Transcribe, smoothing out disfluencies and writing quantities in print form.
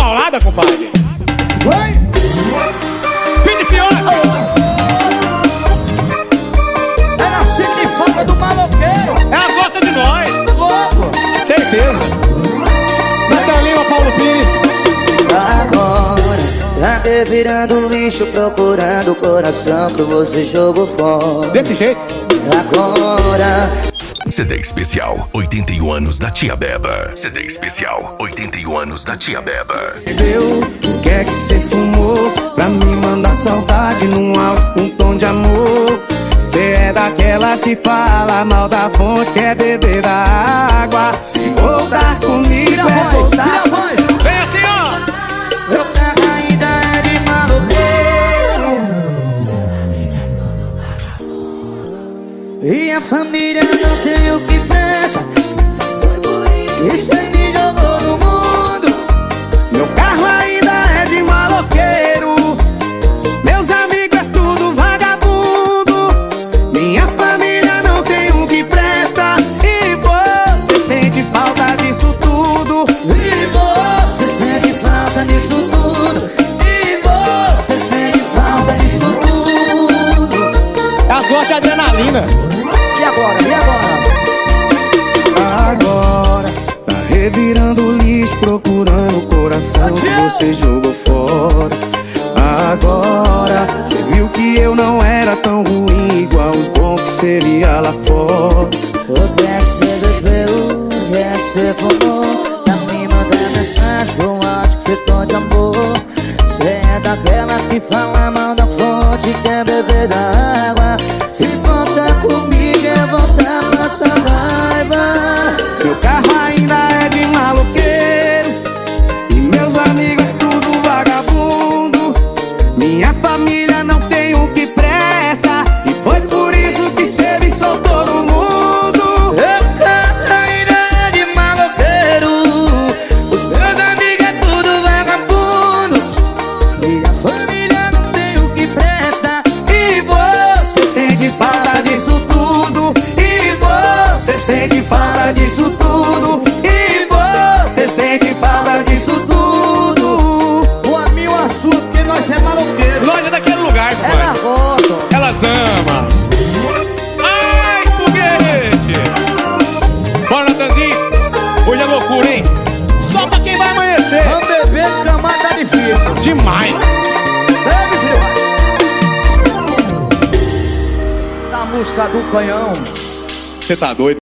paulada, compadre. Vai! Fim de fiote. É nascido de fama do maloqueiro. Ela gosta de nós. Louco! Certeza. Natal Lima, Paulo Pires. Agora, tá virando lixo, procurando o coração que você jogou fora. Desse jeito. Agora, CD especial 81 anos da Tia Beba. CD especial 81 anos da Tia Beba. Bebeu, o que é que cê fumou? Pra me mandar saudade num áudio com tom de amor. Cê é daquelas que fala mal da fonte, quer beber da água. Se voltar comigo Tira a é voz, voltar. tira a voz. Vem assim, ó. meu carro ainda é de maloqueiro. E a família não tem o que presta. Isso aí me jogou no mundo. Meu carro ainda é de maloqueiro. Meus amigos é tudo vagabundo. Minha família não tem o que presta. E você sente falta disso tudo. E você sente falta disso tudo. E você sente falta disso tudo. Elas gostam de adrenalina. E agora? E agora? Agora tá revirando lixo, procurando o coração que você jogou fora. Agora cê viu que eu não era tão ruim igual os bons que cê via lá fora. O que é que cê bebeu? O que é que cê fumou? Tá me mandando mensagem com áudio que tom de amor. Cê é daquelas que fala mal da fonte, quer beber da água. Se voltar comigo é voltar pra nossa raiva. Meu carro ainda é de maloqueiro. E meus amigos é tudo vagabundo. Minha família não tem o que presta. E foi por isso que cê me soltou no mundo. Meu carro ainda é de maloqueiro. Os meus amigos é tudo vagabundo. Minha família não tem o que presta. E você sente falta disso tudo. E você sente falta disso tudo. E você sente falta disso tudo. O amigo assunto que nós é maloqueiro. Loja daquele lugar, É na compadre. roça. Elas amam. Ai, foguete. Bora, Natanzinho. Hoje é loucura, hein? Só pra quem vai amanhecer. Vamos beber, camar tá difícil. Demais. Bebe, filho. Da música do canhão. Você tá doido?